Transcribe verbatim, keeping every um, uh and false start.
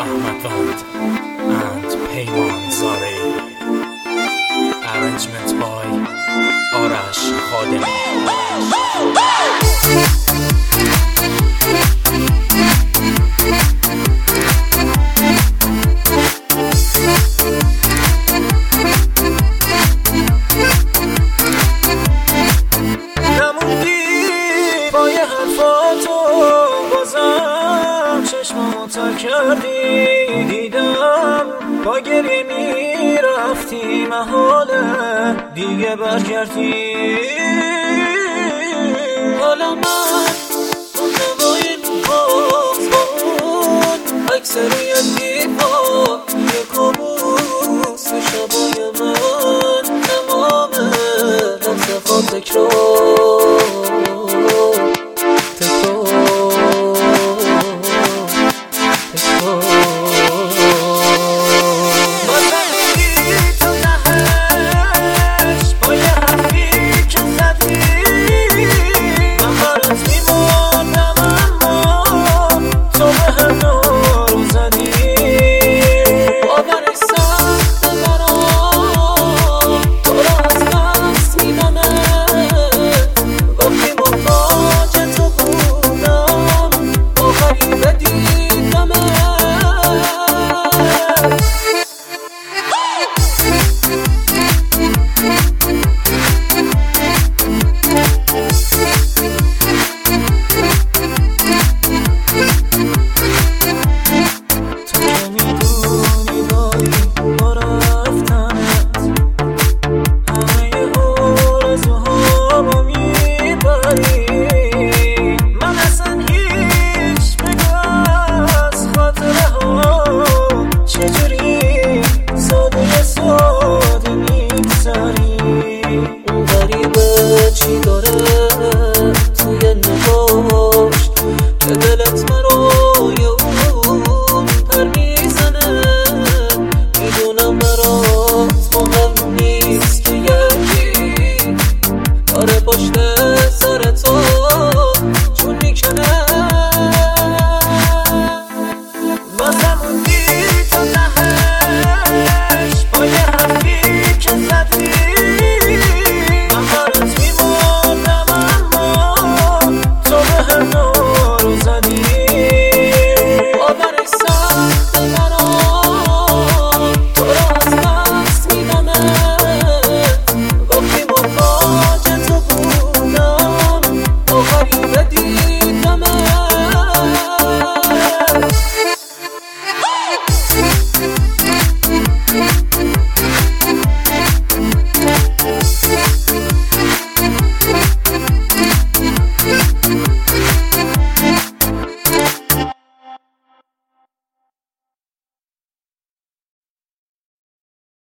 Ahmad Vand and Peyman Zare. Arrangement by Arash Khademi. تر کردی دیدم با گریه می رفتی محاله دیگه برگردی. حالا من اون نوای باز با اون اکثریت دیبا یه کابوس شبای من تمام لحظه خواب تکرار